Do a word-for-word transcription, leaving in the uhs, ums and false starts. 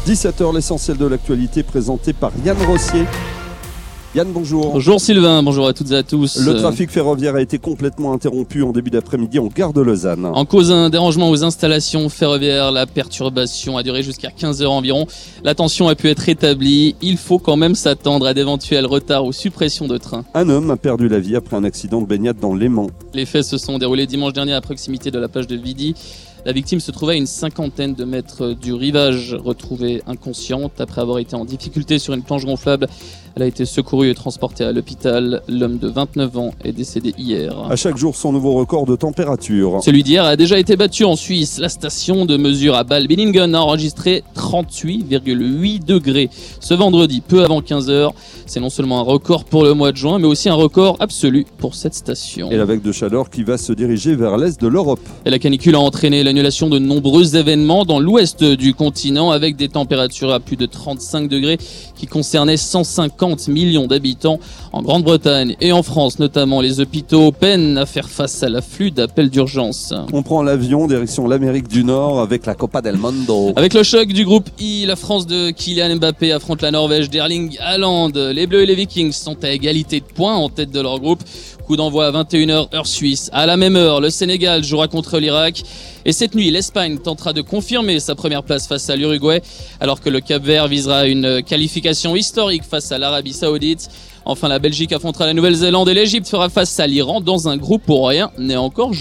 dix-sept heures, l'essentiel de l'actualité présenté par Yann Rossier. Yann, bonjour. Bonjour Sylvain, bonjour à toutes et à tous. Le trafic ferroviaire a été complètement interrompu en début d'après-midi en gare de Lausanne. En cause un dérangement aux installations ferroviaires, la perturbation a duré jusqu'à quinze heures environ. La tension a pu être rétablie. Il faut quand même s'attendre à d'éventuels retards ou suppressions de trains. Un homme a perdu la vie après un accident de baignade dans l'Léman. Les faits se sont déroulés dimanche dernier à proximité de la plage de Vidi. La victime se trouvait à une cinquantaine de mètres du rivage, retrouvée inconsciente après avoir été en difficulté sur une planche gonflable. Elle a été secourue et transportée à l'hôpital. L'homme de vingt-neuf ans est décédé hier. À chaque jour, son nouveau record de température. Celui d'hier a déjà été battu en Suisse. La station de mesure à Bâle-Billingen a enregistré trente-huit virgule huit degrés ce vendredi, peu avant quinze heures. C'est non seulement un record pour le mois de juin, mais aussi un record absolu pour cette station. Et la vague de chaleur qui va se diriger vers l'est de l'Europe. Et la canicule a entraîné l'annulation de nombreux événements dans l'ouest du continent avec des températures à plus de trente-cinq degrés qui concernaient cent cinquante millions d'habitants. En Grande-Bretagne et en France notamment, les hôpitaux peinent à faire face à l'afflux d'appels d'urgence. On prend l'avion direction l'Amérique du Nord avec la Copa del Mundo. Avec le choc du groupe I, la France de Kylian Mbappé affronte la Norvège d'Erling Haaland. Les Bleus et les Vikings sont à égalité de points en tête de leur groupe. Coup d'envoi à vingt et une heures heure suisse. À la même heure, le Sénégal jouera contre l'Irak. Et cette nuit, l'Espagne tentera de confirmer sa première place face à l'Uruguay, alors que le Cap-Vert visera une qualification historique face à l'Arabie Saoudite. Enfin, la Belgique affrontera la Nouvelle-Zélande et l'Égypte fera face à l'Iran dans un groupe où rien n'est encore joué.